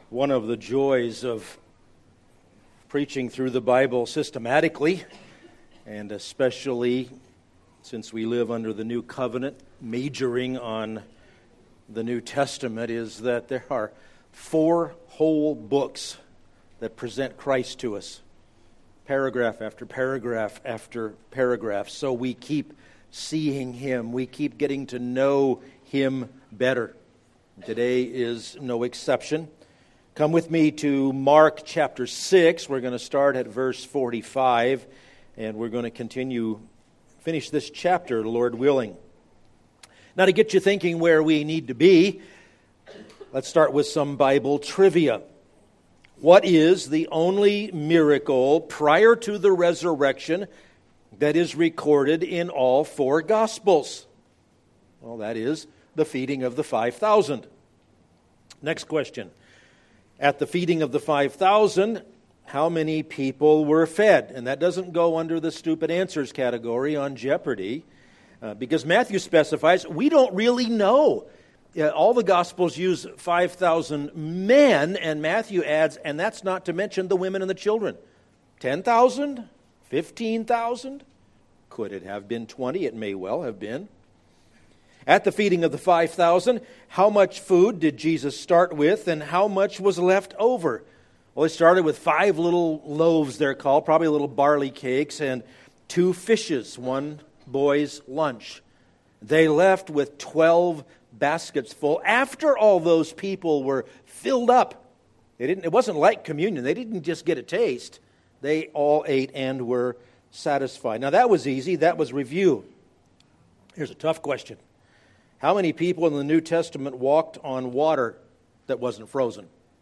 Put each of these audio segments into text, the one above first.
One of the joys of preaching through the Bible systematically, and especially since we live under the New Covenant, majoring on the New Testament, is that there are 4 whole books that present Christ to us, paragraph after paragraph after paragraph. So we keep seeing Him. We keep getting to know Him better. Today is no exception. Come with me to Mark chapter 6. We're going to start at verse 45, and we're going to finish this chapter, Lord willing. Now, to get you thinking where we need to be, let's start with some Bible trivia. What is the only miracle prior to the resurrection that is recorded in all 4 Gospels? Well, that is the feeding of the 5,000. Next question. At the feeding of the 5,000, how many people were fed? And that doesn't go under the stupid answers category on Jeopardy, because Matthew specifies we don't really know. All the Gospels use 5,000 men, and Matthew adds, and that's not to mention the women and the children. 10,000? 15,000? Could it have been 20? It may well have been. At the feeding of the 5,000, how much food did Jesus start with, and how much was left over? Well, he started with 5 little loaves, they're called, probably little barley cakes, and 2 fishes, one boy's lunch. They left with 12 baskets full after all those people were filled up. It wasn't like communion. They didn't just get a taste. They all ate and were satisfied. Now, that was easy. That was review. Here's a tough question. How many people in the New Testament walked on water that wasn't frozen?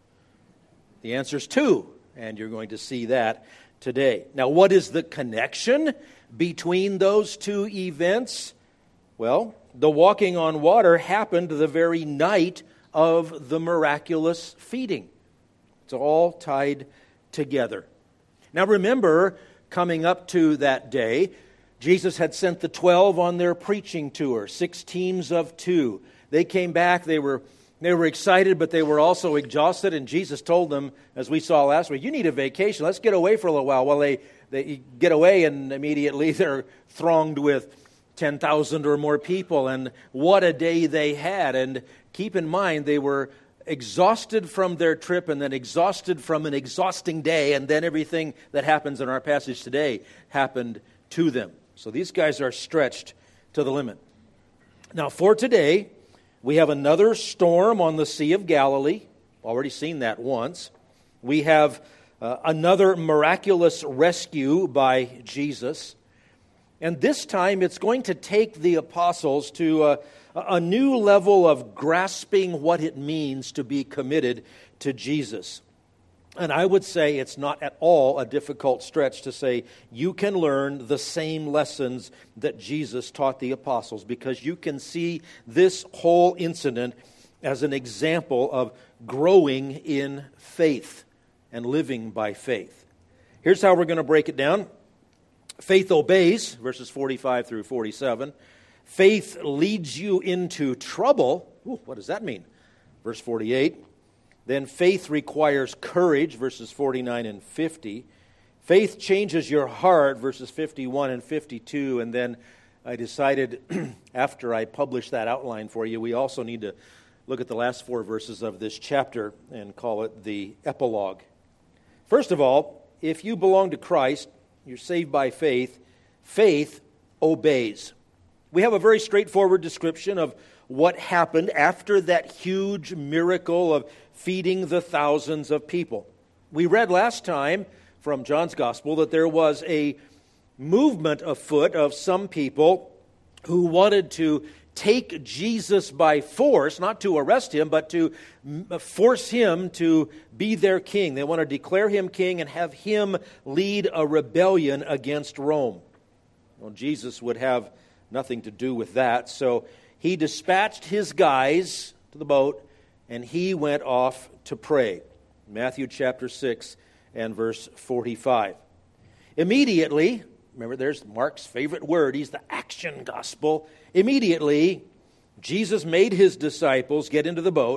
The answer is 2, and you're going to see that today. Now, what is the connection between those 2 events? Well, the walking on water happened the very night of the miraculous feeding. It's all tied together. Now, remember, coming up to that day, Jesus had sent the 12 on their preaching tour, 6 teams of 2. They came back, they were excited, but they were also exhausted, and Jesus told them, as we saw last week, you need a vacation, let's get away for a little while. Well, they get away, and immediately they're thronged with 10,000 or more people, and what a day they had. And keep in mind, they were exhausted from their trip, and then exhausted from an exhausting day, and then everything that happens in our passage today happened to them. So these guys are stretched to the limit. Now, for today, we have another storm on the Sea of Galilee. Already seen that once. We have another miraculous rescue by Jesus. And this time, it's going to take the apostles to a new level of grasping what it means to be committed to Jesus. And I would say it's not at all a difficult stretch to say you can learn the same lessons that Jesus taught the apostles, because you can see this whole incident as an example of growing in faith and living by faith. Here's how we're going to break it down. Faith obeys, verses 45 through 47. Faith leads you into trouble. Ooh, what does that mean? Verse 48. Then faith requires courage, verses 49 and 50. Faith changes your heart, verses 51 and 52. And then I decided, after I published that outline for you, we also need to look at the last 4 verses of this chapter and call it the epilogue. First of all, if you belong to Christ, you're saved by faith, faith obeys. We have a very straightforward description of what happened after that huge miracle of feeding the thousands of people. We read last time from John's Gospel that there was a movement afoot of some people who wanted to take Jesus by force, not to arrest him, but to force him to be their king. They want to declare him king and have him lead a rebellion against Rome. Well, Jesus would have nothing to do with that, so he dispatched his guys to the boat, and he went off to pray. Matthew chapter 6 and verse 45. Immediately, remember there's Mark's favorite word, he's the action gospel. Immediately, Jesus made his disciples get into the boat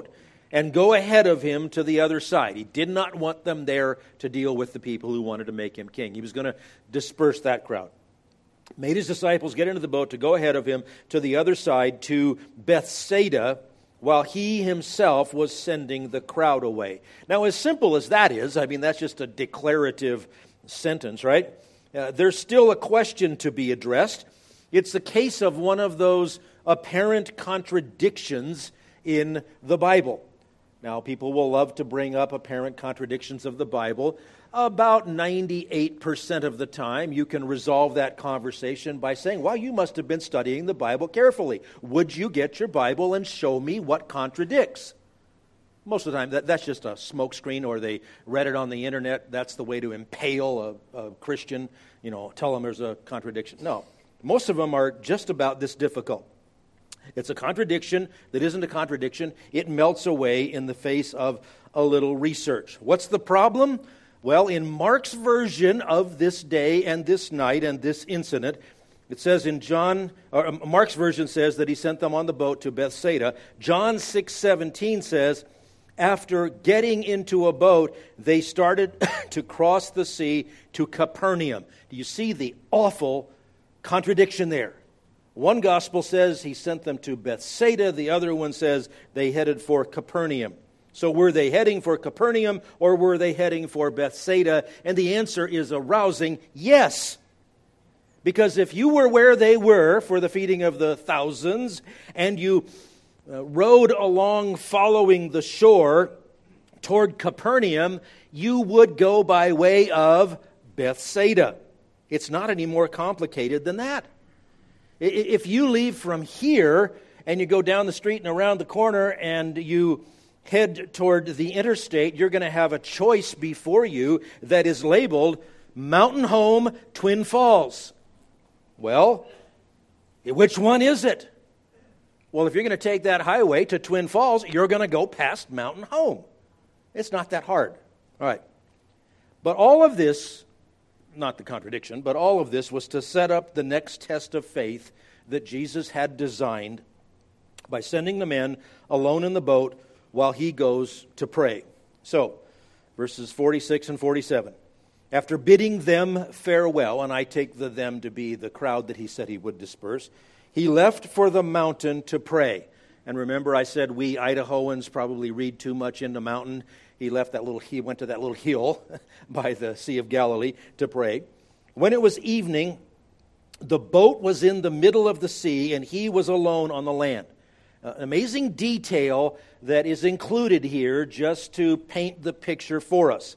and go ahead of him to the other side. He did not want them there to deal with the people who wanted to make him king. He was going to disperse that crowd. Made his disciples get into the boat to go ahead of him to the other side, to Bethsaida, while he himself was sending the crowd away. Now, as simple as that is, I mean, that's just a declarative sentence, right? There's still a question to be addressed. It's the case of one of those apparent contradictions in the Bible. Now, people will love to bring up apparent contradictions of the Bible. About 98% of the time, you can resolve that conversation by saying, well, you must have been studying the Bible carefully. Would you get your Bible and show me what contradicts? Most of the time, that's just a smokescreen, or they read it on the internet. That's the way to impale a Christian, tell them there's a contradiction. No, most of them are just about this difficult. It's a contradiction that isn't a contradiction. It melts away in the face of a little research. What's the problem? Well, in Mark's version of this day and this night and this incident, it says Mark's version says that he sent them on the boat to Bethsaida. John 6:17 says, after getting into a boat, they started to cross the sea to Capernaum. Do you see the awful contradiction there? One gospel says he sent them to Bethsaida. The other one says they headed for Capernaum. So were they heading for Capernaum, or were they heading for Bethsaida? And the answer is a rousing yes. Because if you were where they were for the feeding of the thousands, and you rode along following the shore toward Capernaum, you would go by way of Bethsaida. It's not any more complicated than that. If you leave from here and you go down the street and around the corner and you head toward the interstate, you're going to have a choice before you that is labeled Mountain Home, Twin Falls. Well, which one is it? Well, if you're going to take that highway to Twin Falls, you're going to go past Mountain Home. It's not that hard. All right. But all of this, not the contradiction, but all of this was to set up the next test of faith that Jesus had designed by sending the men alone in the boat while he goes to pray. So, verses 46 and 47. After bidding them farewell, and I take the them to be the crowd that he said he would disperse, he left for the mountain to pray. And remember, I said we Idahoans probably read too much into mountain. He went to that little hill by the Sea of Galilee to pray. When it was evening, the boat was in the middle of the sea, and he was alone on the land. An amazing detail that is included here just to paint the picture for us.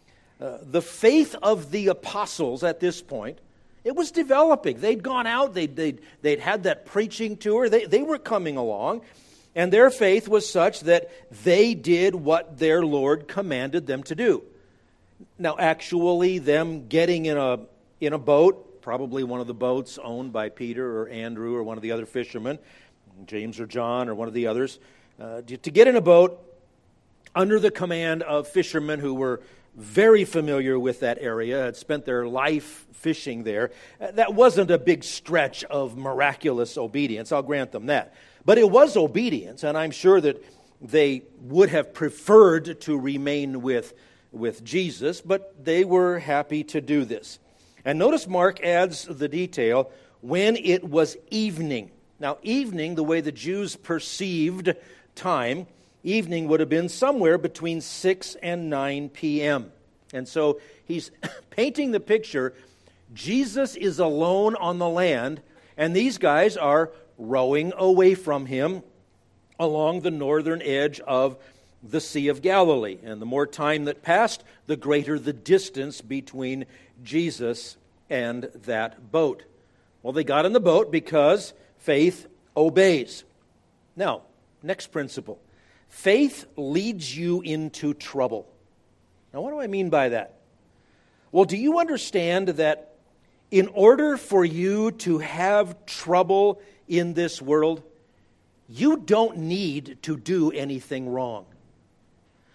The faith of the apostles at this point, it was developing. They'd gone out, they'd had that preaching tour, they were coming along, and their faith was such that they did what their Lord commanded them to do. Now, actually, them getting in a boat, probably one of the boats owned by Peter or Andrew or one of the other fishermen, James or John or one of the others, to get in a boat under the command of fishermen who were very familiar with that area, had spent their life fishing there. That wasn't a big stretch of miraculous obedience, I'll grant them that. But it was obedience, and I'm sure that they would have preferred to remain with Jesus, but they were happy to do this. And notice Mark adds the detail, when it was evening. Now, evening, the way the Jews perceived time, evening would have been somewhere between 6 and 9 p.m. And so he's painting the picture. Jesus is alone on the land, and these guys are rowing away from him along the northern edge of the Sea of Galilee. And the more time that passed, the greater the distance between Jesus and that boat. Well, they got in the boat because faith obeys. Now, next principle. Faith leads you into trouble. Now, what do I mean by that? Well, do you understand that in order for you to have trouble in this world, you don't need to do anything wrong.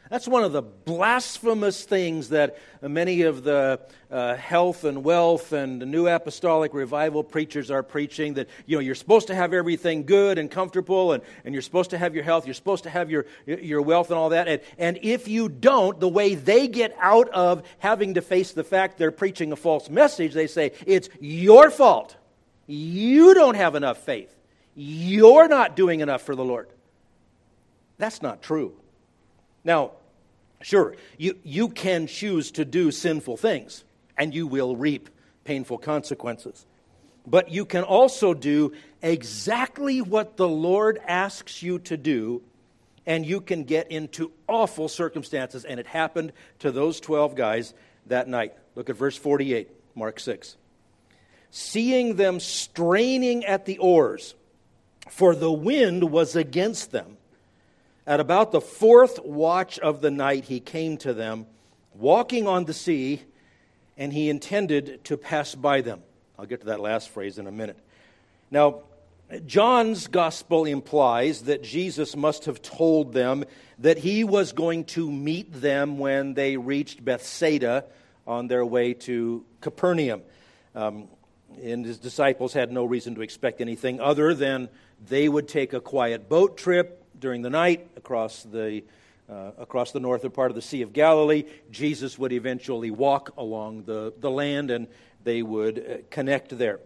That's one of the blasphemous things that many of the health and wealth and the New Apostolic Revival preachers are preaching, that you're supposed to have everything good and comfortable, and you're supposed to have your health, you're supposed to have your wealth and all that. And if you don't, the way they get out of having to face the fact they're preaching a false message, they say, it's your fault. You don't have enough faith. You're not doing enough for the Lord. That's not true. Now, sure, you can choose to do sinful things, and you will reap painful consequences. But you can also do exactly what the Lord asks you to do, and you can get into awful circumstances. And it happened to those 12 guys that night. Look at verse 48, Mark 6. Seeing them straining at the oars, for the wind was against them, at about the 4th watch of the night, he came to them, walking on the sea, and he intended to pass by them. I'll get to that last phrase in a minute. Now, John's gospel implies that Jesus must have told them that he was going to meet them when they reached Bethsaida on their way to Capernaum. And his disciples had no reason to expect anything other than they would take a quiet boat trip during the night across the northern part of the Sea of Galilee. Jesus would eventually walk along the land, and they would connect there.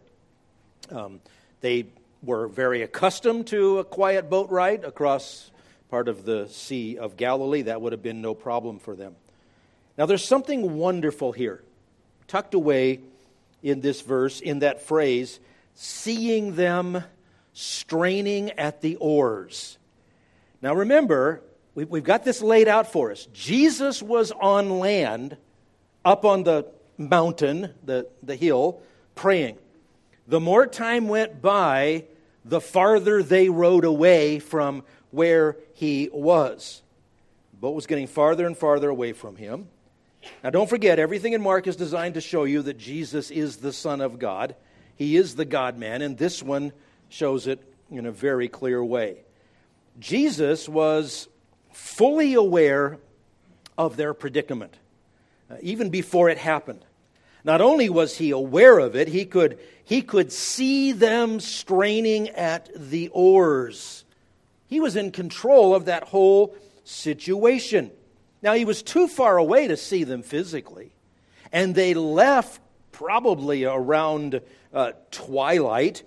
They were very accustomed to a quiet boat ride across part of the Sea of Galilee. That would have been no problem for them. Now, there's something wonderful here, tucked away in this verse, in that phrase, seeing them straining at the oars. Now remember, we've got this laid out for us. Jesus was on land, up on the mountain, the hill, praying. The more time went by, the farther they rode away from where he was. The boat was getting farther and farther away from him. Now don't forget, everything in Mark is designed to show you that Jesus is the Son of God. He is the God-man, and this one shows it in a very clear way. Jesus was fully aware of their predicament, even before it happened. Not only was he aware of it, he could see them straining at the oars. He was in control of that whole situation. Now, he was too far away to see them physically, and they left probably around twilight.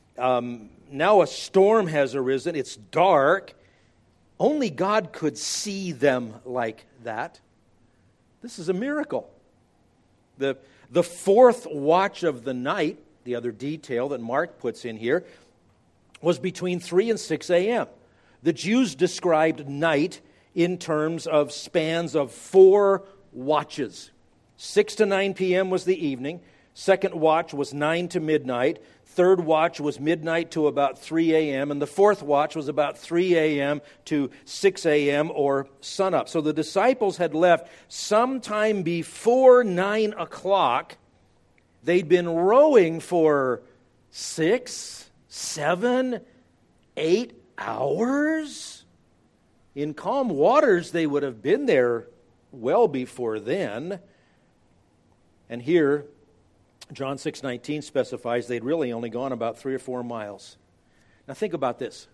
Now a storm has arisen. It's dark. Only God could see them like that. This is a miracle. The 4th watch of the night, the other detail that Mark puts in here, was between 3 and 6 a.m. The Jews described night in terms of spans of 4 watches. 6 to 9 p.m. was the evening. Second watch was 9 to midnight. Third watch was midnight to about 3 a.m. And the 4th watch was about 3 a.m. to 6 a.m. or sunup. So the disciples had left sometime before 9 o'clock. They'd been rowing for 6, 7, 8 hours. In calm waters, they would have been there well before then. And here, John 6:19 specifies they'd really only gone about 3 or 4 miles. Now think about this.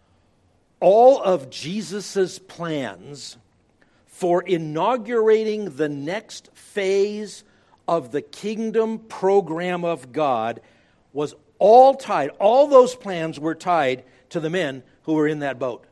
All of Jesus' plans for inaugurating the next phase of the kingdom program of God was all tied, all those plans were tied to the men who were in that boat.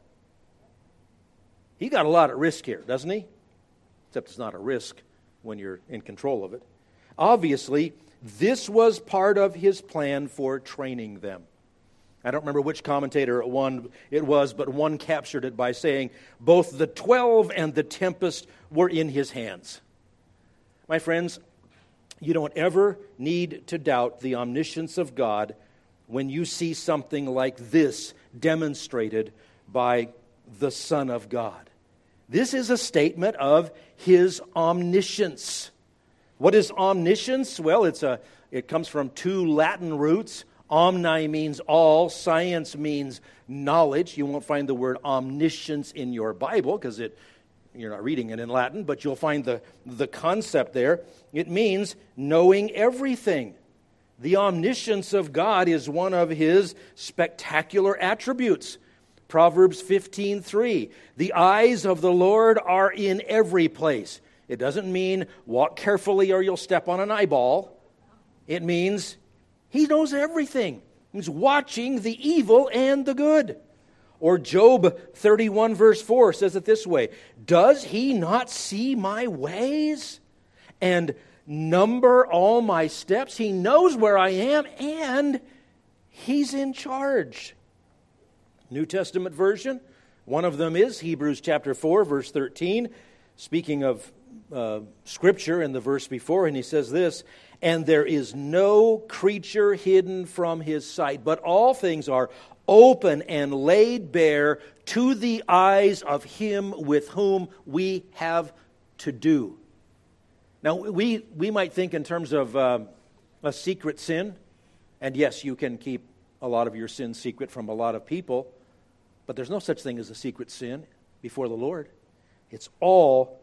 He got a lot at risk here, doesn't he? Except it's not a risk when you're in control of it. Obviously, this was part of his plan for training them. I don't remember which commentator it was, but one captured it by saying, both the 12 and the tempest were in his hands. My friends, you don't ever need to doubt the omniscience of God when you see something like this demonstrated by the Son of God. This is a statement of his omniscience. What is omniscience? Well, it comes from 2 Latin roots. Omni means all. Science means knowledge. You won't find the word omniscience in your Bible because it you're not reading it in Latin, but you'll find the concept there. It means knowing everything. The omniscience of God is one of His spectacular attributes. Proverbs 15:3, the eyes of the Lord are in every place. It doesn't mean walk carefully or you'll step on an eyeball. It means He knows everything. He's watching the evil and the good. Or Job 31 verse 4 says it this way, does He not see my ways and number all my steps? He knows where I am and He's in charge. New Testament version, one of them is Hebrews chapter 4 verse 13, speaking of Scripture in the verse before, and he says this, and there is no creature hidden from His sight, but all things are open and laid bare to the eyes of Him with whom we have to do. Now, we might think in terms of a secret sin, and yes, you can keep a lot of your sins secret from a lot of people, but there's no such thing as a secret sin before the Lord. It's all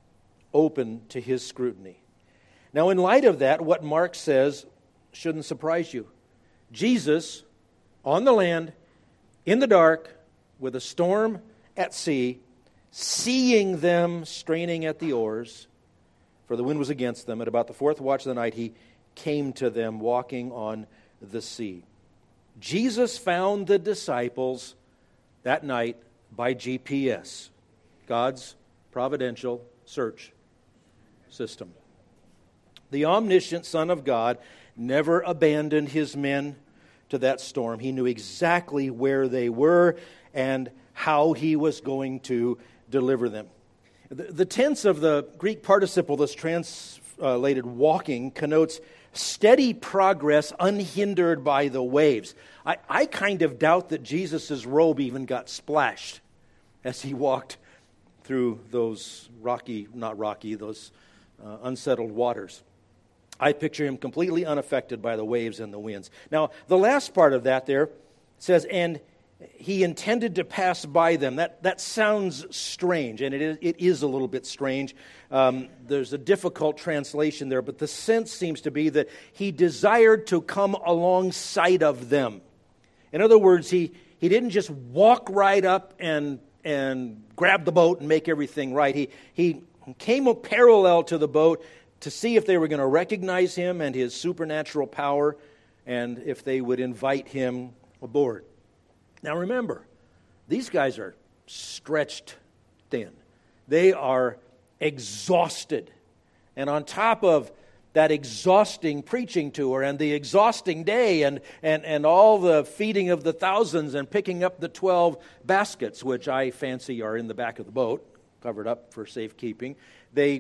open to His scrutiny. Now, in light of that, what Mark says shouldn't surprise you. Jesus, on the land, in the dark, with a storm at sea, seeing them straining at the oars, for the wind was against them. At about the fourth watch of the night, He came to them walking on the sea. Jesus found the disciples that night by GPS, God's providential search system. The omniscient Son of God never abandoned His men to that storm. He knew exactly where they were and how He was going to deliver them. The tense of the Greek participle that's translated walking connotes steady progress unhindered by the waves. I kind of doubt that Jesus' robe even got splashed as He walked through those unsettled waters. I picture Him completely unaffected by the waves and the winds. Now, the last part of that there says, and He intended to pass by them. That sounds strange, and it is a little bit strange. There's a difficult translation there, but the sense seems to be that He desired to come alongside of them. In other words, He didn't just walk right up and grab the boat and make everything right. He came parallel to the boat to see if they were going to recognize Him and His supernatural power, and if they would invite Him aboard. Now remember, these guys are stretched thin. They are exhausted. And on top of that exhausting preaching tour and the exhausting day and all the feeding of the thousands and picking up the 12 baskets, which I fancy are in the back of the boat, covered up for safekeeping, they've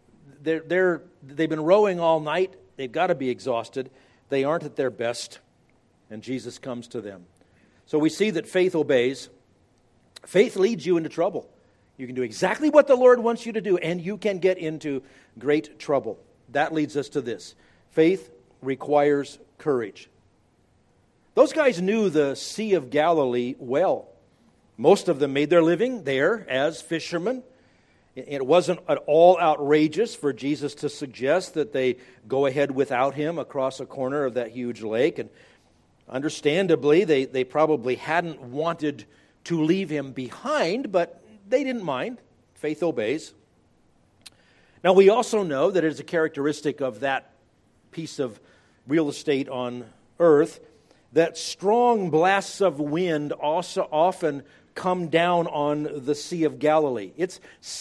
been rowing all night. They've got to be exhausted. They aren't at their best, and Jesus comes to them. So we see that faith obeys. Faith leads you into trouble. You can do exactly what the Lord wants you to do, and you can get into great trouble. That leads us to this. Faith requires courage. Those guys knew the Sea of Galilee well. Most of them made their living there as fishermen. It wasn't at all outrageous for Jesus to suggest that they go ahead without Him across a corner of that huge lake. And understandably, they probably hadn't wanted to leave Him behind, but they didn't mind. Faith obeys. Now, we also know that it is a characteristic of that piece of real estate on earth that strong blasts of wind also often come down on the Sea of Galilee. It's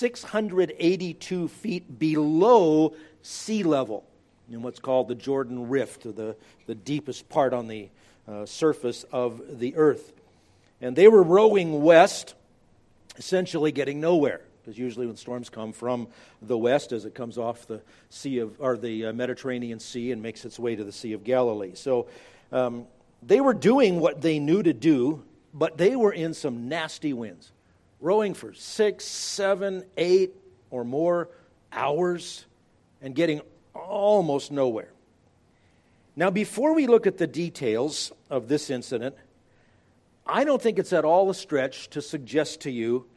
682 feet below sea level in what's called the Jordan Rift, the deepest part on the surface of the earth. And they were rowing west, essentially getting nowhere, because usually when storms come from the west, as it comes off the Mediterranean Sea and makes its way to the Sea of Galilee. So they were doing what they knew to do, but they were in some nasty winds, rowing for 6, 7, 8 or more hours and getting almost nowhere. Now, before we look at the details of this incident, I don't think it's at all a stretch to suggest to you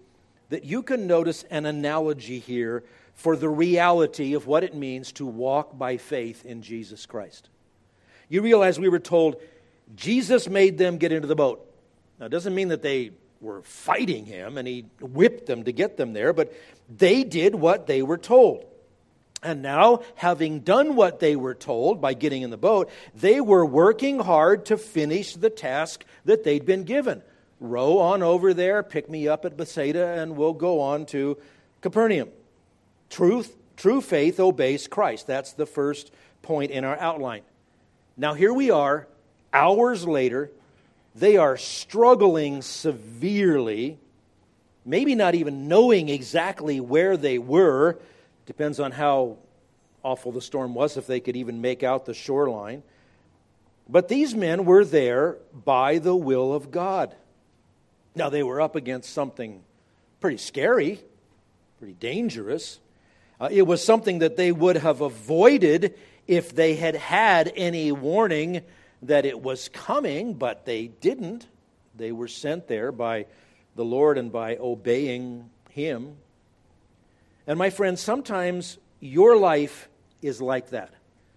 that you can notice an analogy here for the reality of what it means to walk by faith in Jesus Christ. You realize we were told Jesus made them get into the boat. Now, it doesn't mean that they were fighting him and he whipped them to get them there, but they did what they were told. And now, having done what they were told by getting in the boat, they were working hard to finish the task that they'd been given. Row on over there, pick me up at Bethsaida, and we'll go on to Capernaum. True faith obeys Christ. That's the first point in our outline. Now here we are, hours later. They are struggling severely, maybe not even knowing exactly where they were. Depends on how awful the storm was, if they could even make out the shoreline. But these men were there by the will of God. Now, they were up against something pretty scary, pretty dangerous. It was something that they would have avoided if they had had any warning that it was coming, but they didn't. They were sent there by the Lord and by obeying Him. And my friends, sometimes your life is like that.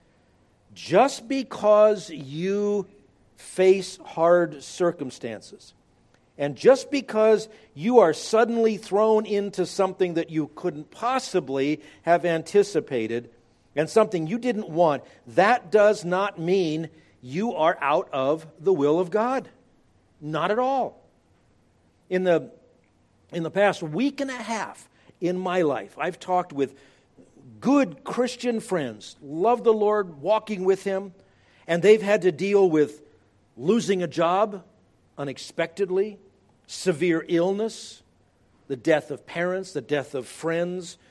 Just because you face hard circumstances, and just because you are suddenly thrown into something that you couldn't possibly have anticipated, and something you didn't want, that does not mean you are out of the will of God. Not at all. In the past week and a half in my life, I've talked with good Christian friends, love the Lord, walking with Him, and they've had to deal with losing a job unexpectedly, severe illness, the death of parents, the death of friends,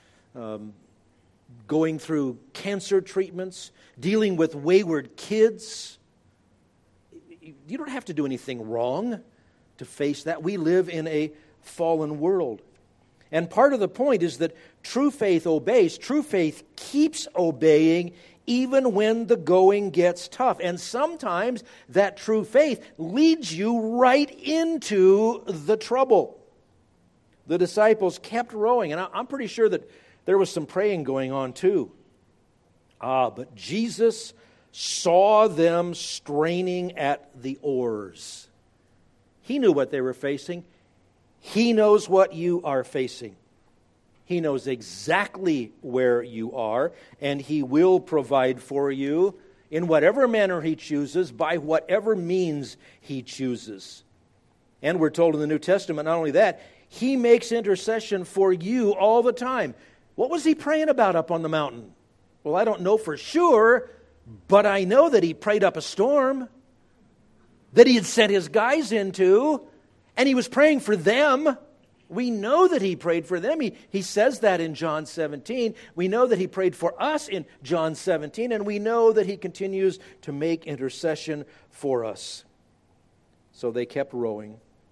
going through cancer treatments, dealing with wayward kids. You don't have to do anything wrong to face that. We live in a fallen world. And part of the point is that true faith obeys. True faith keeps obeying even when the going gets tough. And sometimes that true faith leads you right into the trouble. The disciples kept rowing, and I'm pretty sure that there was some praying going on too. But Jesus saw them straining at the oars. He knew what they were facing. He knows what you are facing. He knows exactly where you are, and He will provide for you in whatever manner He chooses, by whatever means He chooses. And we're told in the New Testament, not only that, He makes intercession for you all the time. What was He praying about up on the mountain? Well, I don't know for sure, but I know that He prayed up a storm that He had sent His guys into, and He was praying for them. We know that He prayed for them. He says that in John 17. We know that He prayed for us in John 17, and we know that He continues to make intercession for us. So they kept rowing.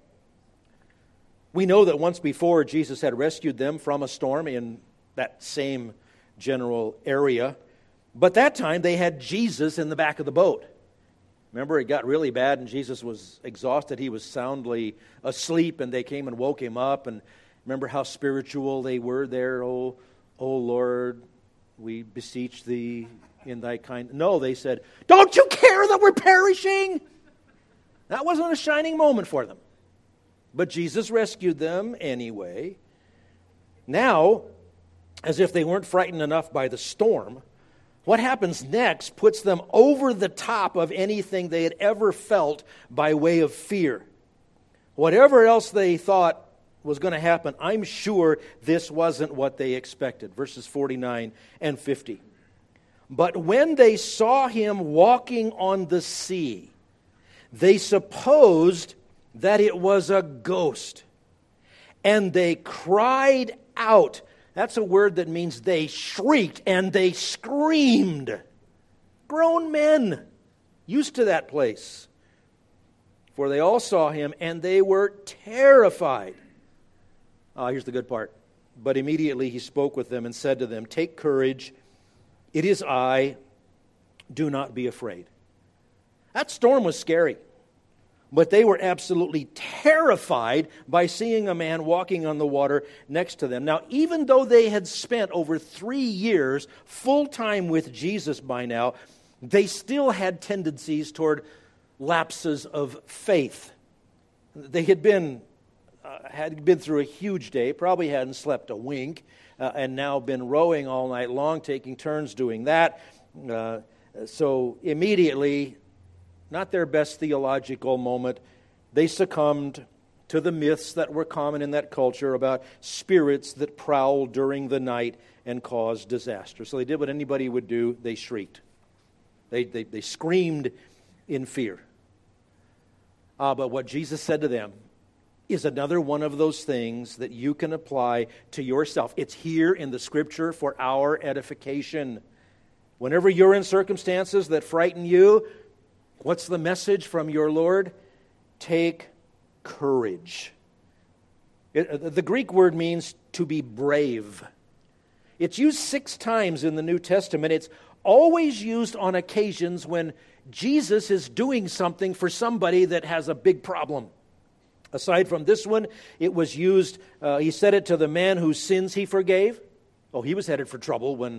We know that once before Jesus had rescued them from a storm in that same general area, but that time they had Jesus in the back of the boat. Remember, it got really bad and Jesus was exhausted. He was soundly asleep and they came and woke Him up. And remember how spiritual they were there. Oh Lord, we beseech Thee in Thy kind. No, they said, don't you care that we're perishing? That wasn't a shining moment for them. But Jesus rescued them anyway. Now, as if they weren't frightened enough by the storm, what happens next puts them over the top of anything they had ever felt by way of fear. Whatever else they thought was going to happen, I'm sure this wasn't what they expected. Verses 49 and 50. But when they saw Him walking on the sea, they supposed that it was a ghost. And they cried out. That's a word that means they shrieked and they screamed. Grown men, used to that place. For they all saw Him and they were terrified. Here's the good part. But immediately He spoke with them and said to them, take courage, it is I, do not be afraid. That storm was scary. But they were absolutely terrified by seeing a man walking on the water next to them. Now, even though they had spent over 3 years full-time with Jesus by now, they still had tendencies toward lapses of faith. They had been through a huge day, probably hadn't slept a wink, and now been rowing all night long, taking turns doing that. So immediately, not their best theological moment, they succumbed to the myths that were common in that culture about spirits that prowl during the night and cause disaster. So they did what anybody would do. They shrieked. They screamed in fear. But what Jesus said to them is another one of those things that you can apply to yourself. It's here in the Scripture for our edification. Whenever you're in circumstances that frighten you, what's the message from your Lord? Take courage. The Greek word means to be brave. It's used 6 times in the New Testament. It's always used on occasions when Jesus is doing something for somebody that has a big problem. Aside from this one, it was used, he said it to the man whose sins he forgave. Oh, he was headed for trouble when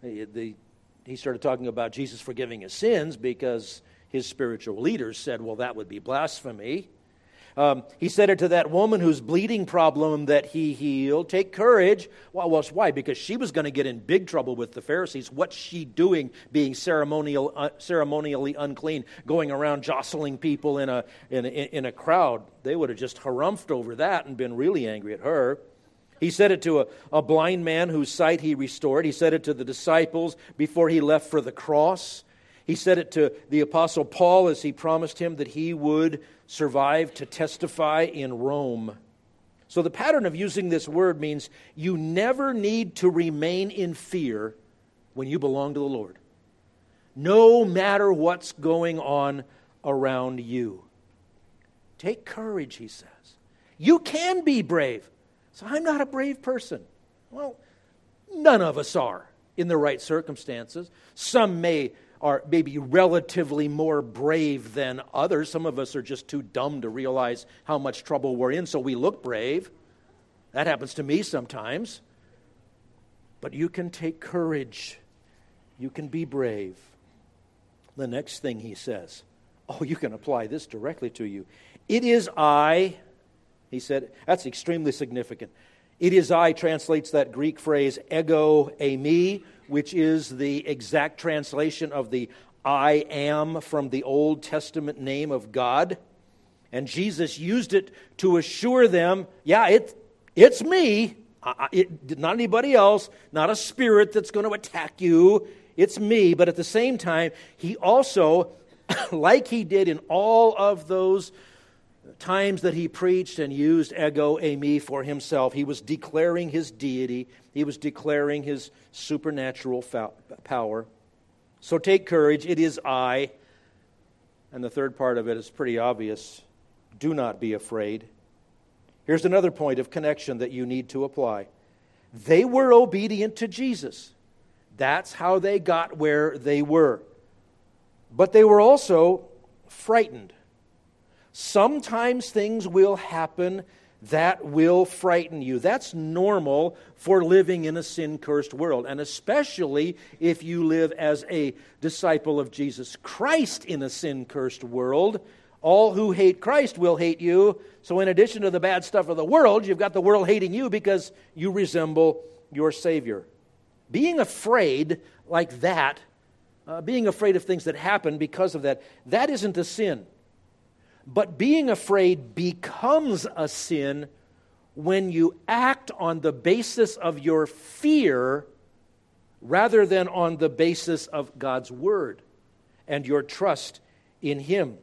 he started talking about Jesus forgiving his sins because his spiritual leaders said, well, that would be blasphemy. He said it to that woman whose bleeding problem that he healed. Take courage. Well, why? Because she was going to get in big trouble with the Pharisees. What's she doing being ceremonially unclean, going around jostling people in a crowd? They would have just harumphed over that and been really angry at her. He said it to a blind man whose sight he restored. He said it to the disciples before he left for the cross. He said it to the Apostle Paul as he promised him that he would survive to testify in Rome. So the pattern of using this word means you never need to remain in fear when you belong to the Lord, no matter what's going on around you. Take courage, he says. You can be brave. So I'm not a brave person. Well, none of us are in the right circumstances. Some may be relatively more brave than others. Some of us are just too dumb to realize how much trouble we're in, so we look brave. That happens to me sometimes. But you can take courage. You can be brave. The next thing he says, you can apply this directly to you. It is I, he said, that's extremely significant. It is I translates that Greek phrase ego eimi, which is the exact translation of the I am from the Old Testament name of God. And Jesus used it to assure them, it's me, not anybody else, not a spirit that's going to attack you. It's me. But at the same time, he also, like he did in all of those times that he preached and used ego eimi for himself, he was declaring his deity. He was declaring his supernatural power. So take courage. It is I. And the third part of it is pretty obvious. Do not be afraid. Here's another point of connection that you need to apply. They were obedient to Jesus. That's how they got where they were. But they were also frightened. Sometimes things will happen that will frighten you. That's normal for living in a sin-cursed world, and especially if you live as a disciple of Jesus Christ in a sin-cursed world. All who hate Christ will hate you. So in addition to the bad stuff of the world, you've got the world hating you because you resemble your Savior. Being afraid like that, being afraid of things that happen because of that, that isn't a sin. But being afraid becomes a sin when you act on the basis of your fear rather than on the basis of God's Word and your trust in Him.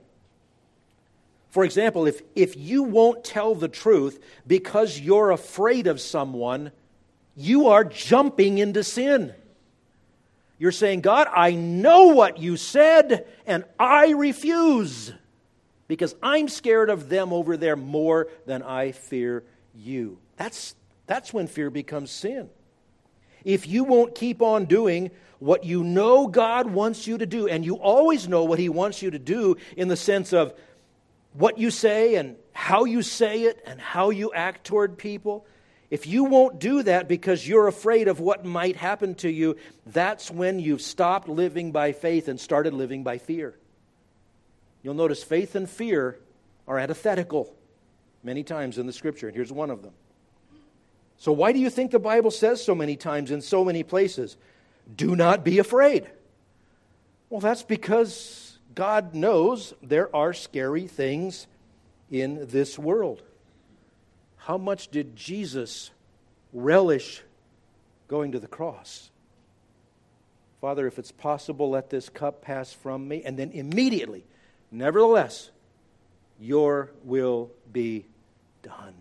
For example, if you won't tell the truth because you're afraid of someone, you are jumping into sin. You're saying, God, I know what you said, and I refuse. Because I'm scared of them over there more than I fear you. That's when fear becomes sin. If you won't keep on doing what you know God wants you to do, and you always know what He wants you to do in the sense of what you say and how you say it and how you act toward people, if you won't do that because you're afraid of what might happen to you, that's when you've stopped living by faith and started living by fear. You'll notice faith and fear are antithetical many times in the Scripture, and here's one of them. So why do you think the Bible says so many times in so many places, do not be afraid? Well, that's because God knows there are scary things in this world. How much did Jesus relish going to the cross? Father, if it's possible, let this cup pass from me. And then immediately, nevertheless, your will be done.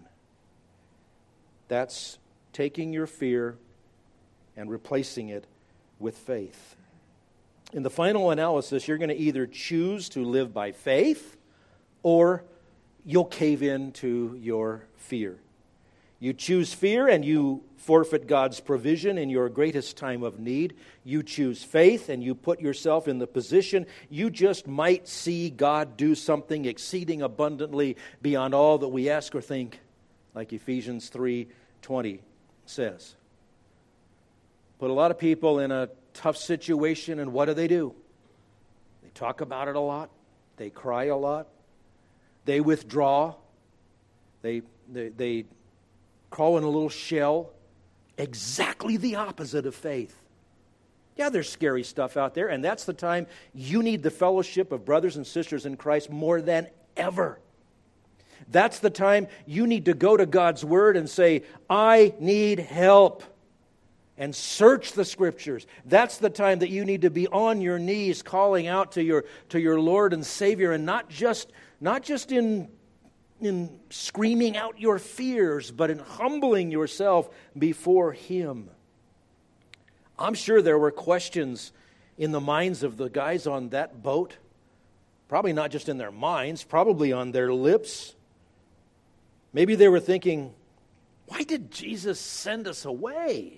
That's taking your fear and replacing it with faith. In the final analysis, you're going to either choose to live by faith or you'll cave in to your fear. You choose fear and you forfeit God's provision in your greatest time of need. You choose faith and you put yourself in the position you just might see God do something exceeding abundantly beyond all that we ask or think, like Ephesians 3:20 says. Put a lot of people in a tough situation, and what do? They talk about it a lot. They cry a lot. They withdraw. They crawl in a little shell. Exactly the opposite of faith. Yeah, there's scary stuff out there, and that's the time you need the fellowship of brothers and sisters in Christ more than ever. That's the time you need to go to God's Word and say, I need help. And search the Scriptures. That's the time that you need to be on your knees calling out to your Lord and Savior, and not just in screaming out your fears, but in humbling yourself before Him. I'm sure there were questions in the minds of the guys on that boat. Probably not just in their minds, probably on their lips. Maybe they were thinking, why did Jesus send us away?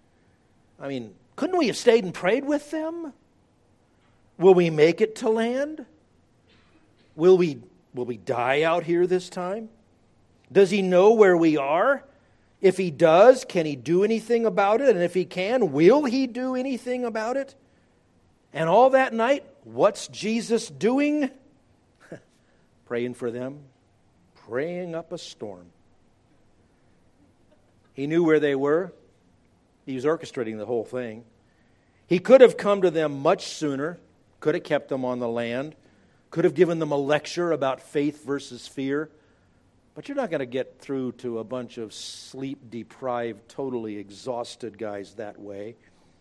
I mean, couldn't we have stayed and prayed with them? Will we make it to land? Will we die out here this time? Does He know where we are? If He does, can He do anything about it? And if He can, will He do anything about it? And all that night, what's Jesus doing? Praying for them, praying up a storm. He knew where they were. He was orchestrating the whole thing. He could have come to them much sooner, could have kept them on the land, could have given them a lecture about faith versus fear. But you're not going to get through to a bunch of sleep-deprived, totally exhausted guys that way.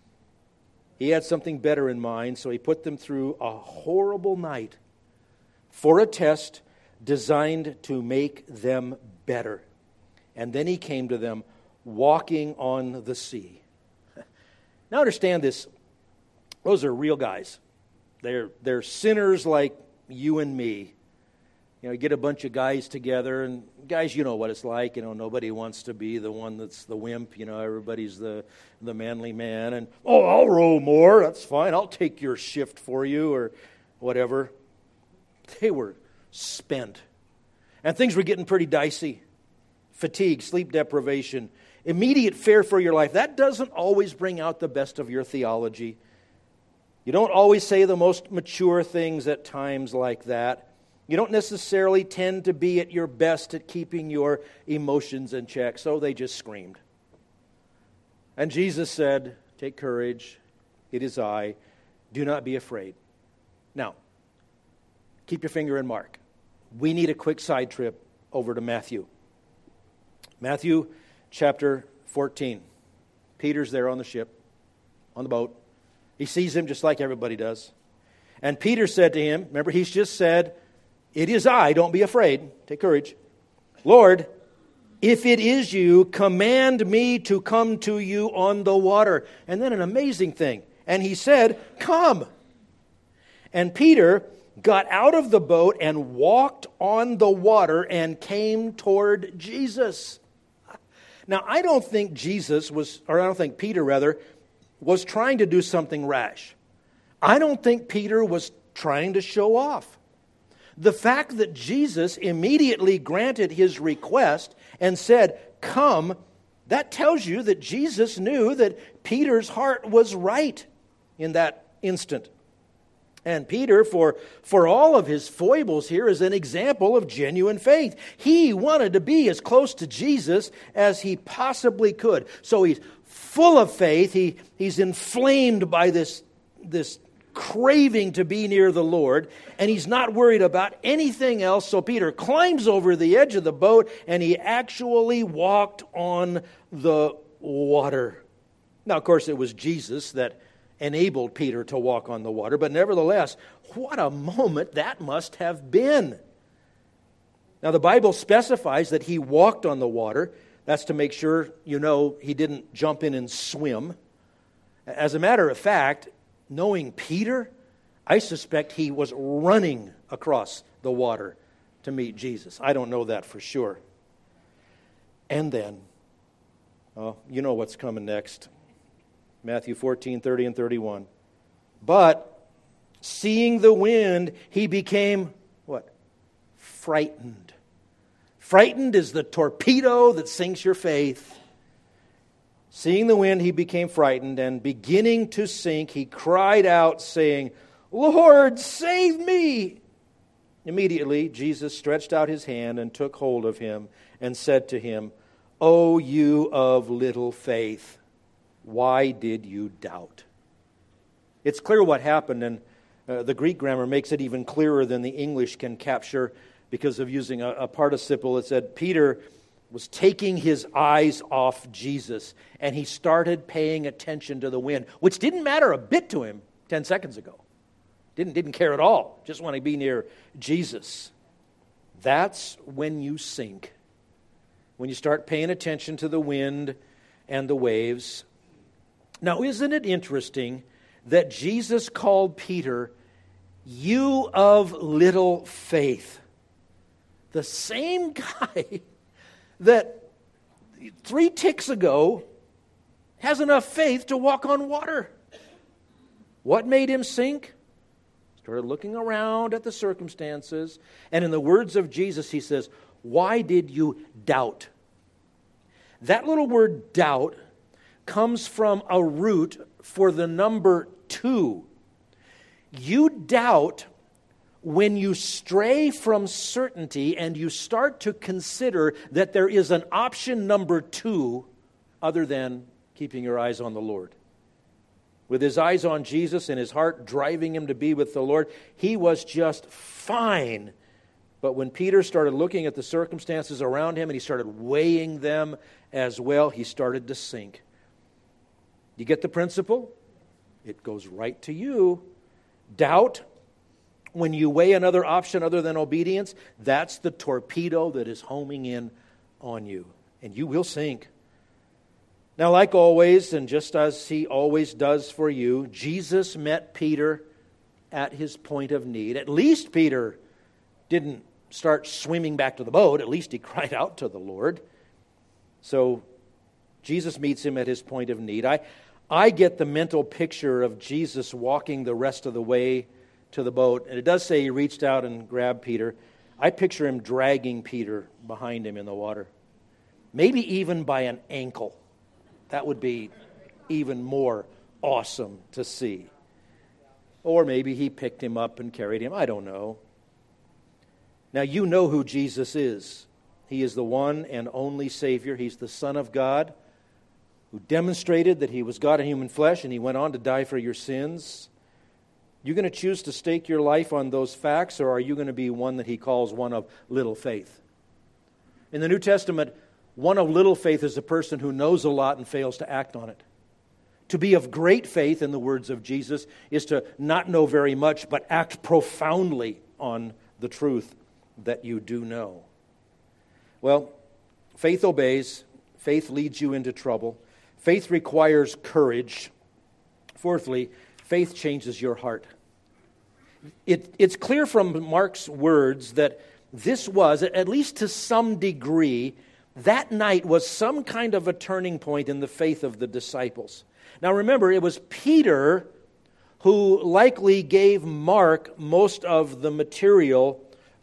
He had something better in mind, so He put them through a horrible night for a test designed to make them better. And then He came to them walking on the sea. Now understand this. Those are real guys. They're sinners like you and me. You know, you get a bunch of guys together, and guys, you know what it's like. You know, nobody wants to be the one that's the wimp. You know, everybody's the manly man. And, I'll row more. That's fine. I'll take your shift for you or whatever. They were spent. And things were getting pretty dicey. Fatigue, sleep deprivation, immediate fear for your life. That doesn't always bring out the best of your theology. You don't always say the most mature things at times like that. You don't necessarily tend to be at your best at keeping your emotions in check. So they just screamed. And Jesus said, take courage. It is I. Do not be afraid. Now, keep your finger in Mark. We need a quick side trip over to Matthew. Matthew chapter 14. Peter's there on the ship, on the boat. He sees him just like everybody does. And Peter said to him, remember, he's just said, it is I, don't be afraid, take courage. Lord, if it is you, command me to come to you on the water. And then an amazing thing. And he said, come. And Peter got out of the boat and walked on the water and came toward Jesus. Now, I don't think Peter was trying to do something rash. I don't think Peter was trying to show off. The fact that Jesus immediately granted his request and said, "Come," that tells you that Jesus knew that Peter's heart was right in that instant. And Peter, for all of his foibles here, is an example of genuine faith. He wanted to be as close to Jesus as he possibly could. So he's full of faith. He's inflamed by this craving to be near the Lord, and he's not worried about anything else. So Peter climbs over the edge of the boat, and he actually walked on the water. Now, of course, it was Jesus that enabled Peter to walk on the water, but nevertheless, what a moment that must have been. Now, the Bible specifies that he walked on the water. That's to make sure, he didn't jump in and swim. As a matter of fact, knowing Peter, I suspect he was running across the water to meet Jesus. I don't know that for sure. And then, you know what's coming next. Matthew 14:30 and 31. But seeing the wind, he became, what? Frightened. Frightened is the torpedo that sinks your faith. Seeing the wind, he became frightened, and beginning to sink, he cried out, saying, "Lord, save me!" Immediately, Jesus stretched out his hand and took hold of him and said to him, "O you of little faith, why did you doubt?" It's clear what happened, and the Greek grammar makes it even clearer than the English can capture because of using a participle. It said Peter was taking his eyes off Jesus, and he started paying attention to the wind, which didn't matter a bit to him 10 seconds ago. Didn't care at all. Just want to be near Jesus. That's when you sink. When you start paying attention to the wind and the waves. Now, isn't it interesting that Jesus called Peter, "You of little faith"? The same guy that 3 ticks ago has enough faith to walk on water. What made him sink? Started looking around at the circumstances, and in the words of Jesus, he says, "Why did you doubt?" That little word doubt comes from a root for the number 2. You doubt when you stray from certainty and you start to consider that there is an option number 2 other than keeping your eyes on the Lord. With his eyes on Jesus and his heart driving him to be with the Lord, he was just fine. But when Peter started looking at the circumstances around him and he started weighing them as well, he started to sink. You get the principle? It goes right to you. Doubt, when you weigh another option other than obedience, that's the torpedo that is homing in on you, and you will sink. Now, like always, and just as he always does for you, Jesus met Peter at his point of need. At least Peter didn't start swimming back to the boat. At least he cried out to the Lord. So Jesus meets him at his point of need. I get the mental picture of Jesus walking the rest of the way to the boat. And it does say he reached out and grabbed Peter. I picture him dragging Peter behind him in the water. Maybe even by an ankle. That would be even more awesome to see. Or maybe he picked him up and carried him. I don't know. Now, you know who Jesus is. He is the one and only Savior. He's the Son of God who demonstrated that he was God in human flesh, and he went on to die for your sins. You going to choose to stake your life on those facts, or are you going to be one that he calls one of little faith? In the New Testament, one of little faith is a person who knows a lot and fails to act on it. To be of great faith, in the words of Jesus, is to not know very much, but act profoundly on the truth that you do know. Well, faith obeys. Faith leads you into trouble. Faith requires courage. Fourthly, faith changes your heart. It's clear from Mark's words that this was, at least to some degree, that night was some kind of a turning point in the faith of the disciples. Now remember, it was Peter who likely gave Mark most of the material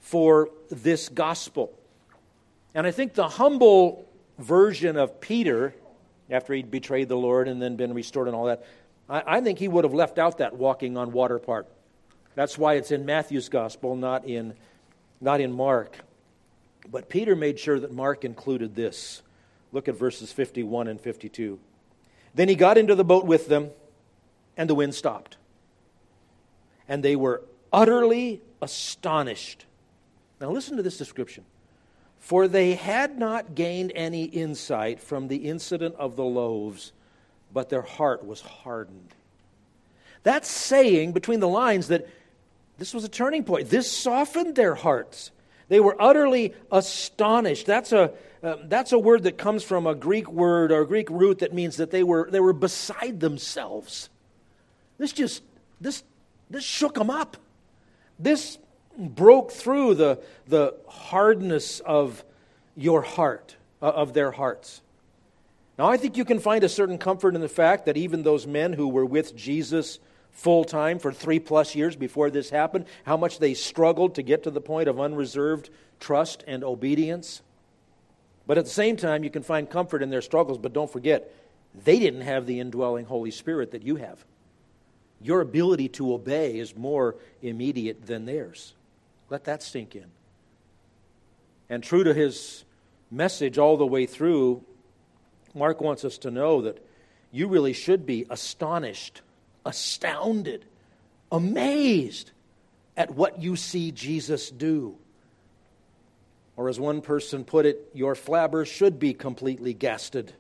for this gospel. And I think the humble version of Peter, after he'd betrayed the Lord and then been restored and all that, I think he would have left out that walking on water part. That's why it's in Matthew's gospel, not in Mark. But Peter made sure that Mark included this. Look at verses 51 and 52. Then he got into the boat with them, and the wind stopped. And they were utterly astonished. Now listen to this description. For they had not gained any insight from the incident of the loaves, but their heart was hardened. That's saying between the lines that this was a turning point. This softened their hearts. They were utterly astonished. That's a word that comes from a Greek word or a Greek root that means that they were beside themselves. This shook them up. This broke through the hardness of your heart, of their hearts. Now, I think you can find a certain comfort in the fact that even those men who were with Jesus full-time for 3+ years before this happened, how much they struggled to get to the point of unreserved trust and obedience. But at the same time, you can find comfort in their struggles, but don't forget, they didn't have the indwelling Holy Spirit that you have. Your ability to obey is more immediate than theirs. Let that sink in. And true to his message all the way through, Mark wants us to know that you really should be astonished, astounded, amazed at what you see Jesus do. Or as one person put it, your flabber should be completely gasted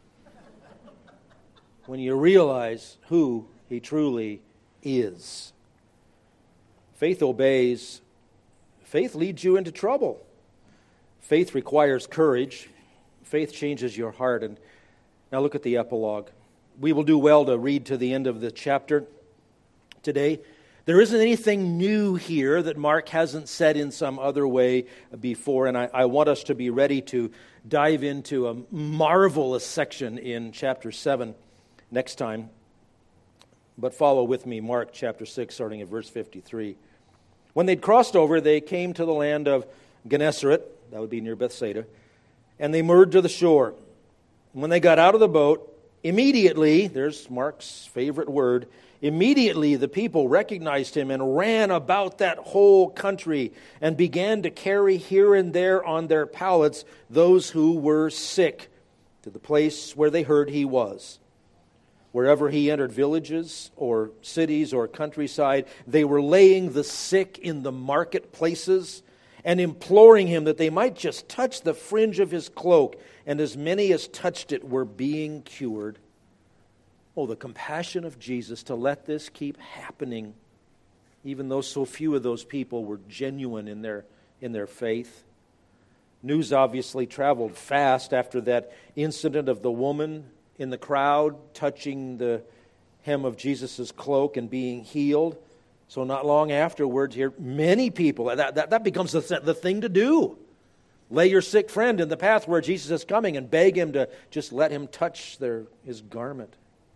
when you realize who he truly is. Faith obeys. Faith leads you into trouble. Faith requires courage. Faith changes your heart. And now look at the epilogue. We will do well to read to the end of the chapter today. There isn't anything new here that Mark hasn't said in some other way before, and I want us to be ready to dive into a marvelous section in chapter 7 next time. But follow with me, Mark chapter 6, starting at verse 53. When they'd crossed over, they came to the land of Gennesaret, that would be near Bethsaida, and they moored to the shore. When they got out of the boat, immediately, there's Mark's favorite word, immediately the people recognized him and ran about that whole country and began to carry here and there on their pallets those who were sick to the place where they heard he was. Wherever he entered villages or cities or countryside, they were laying the sick in the marketplaces and imploring him that they might just touch the fringe of his cloak, and as many as touched it were being cured. Oh, the compassion of Jesus to let this keep happening, even though so few of those people were genuine in their faith. News obviously traveled fast after that incident of the woman in the crowd touching the hem of Jesus' cloak and being healed. So not long afterwards here, many people, that becomes the thing to do. Lay your sick friend in the path where Jesus is coming and beg him to just let him touch his garment.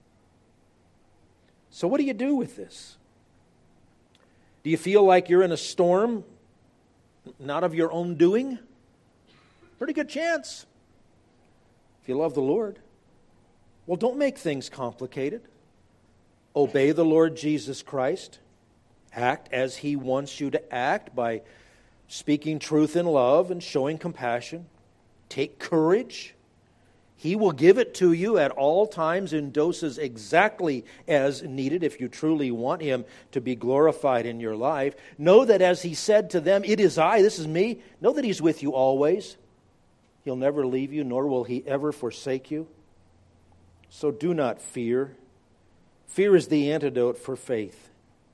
So what do you do with this? Do you feel like you're in a storm, not of your own doing? Pretty good chance, if you love the Lord. Well, don't make things complicated. Obey the Lord Jesus Christ. Act as he wants you to act by speaking truth in love and showing compassion. Take courage. He will give it to you at all times in doses exactly as needed if you truly want him to be glorified in your life. Know that as he said to them, "It is I, this is me," know that he's with you always. He'll never leave you, nor will he ever forsake you. So do not fear. Fear is the antidote for faith.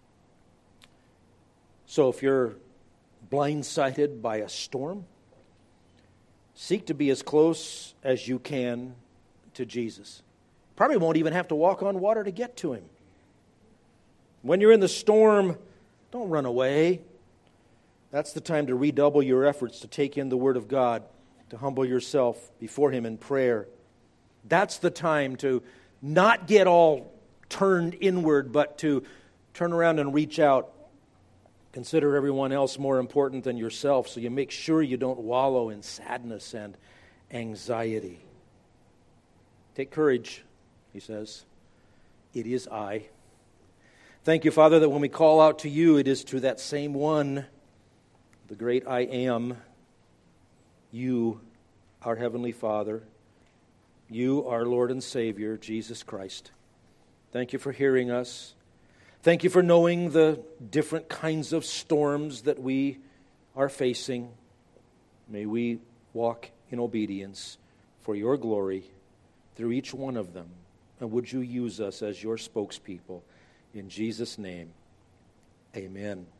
So if you're blindsided by a storm, seek to be as close as you can to Jesus. Probably won't even have to walk on water to get to him. When you're in the storm, don't run away. That's the time to redouble your efforts to take in the Word of God, to humble yourself before him in prayer. That's the time to not get all turned inward, but to turn around and reach out Consider everyone else more important than yourself, so you make sure you don't wallow in sadness and anxiety. Take courage, he says. It is I. Thank you, Father, that when we call out to you, it is to that same one, the great I am, you, our Heavenly Father, you, our Lord and Savior, Jesus Christ. Thank you for hearing us. Thank you for knowing the different kinds of storms that we are facing. May we walk in obedience for your glory through each one of them. And would you use us as your spokespeople? In Jesus' name, amen.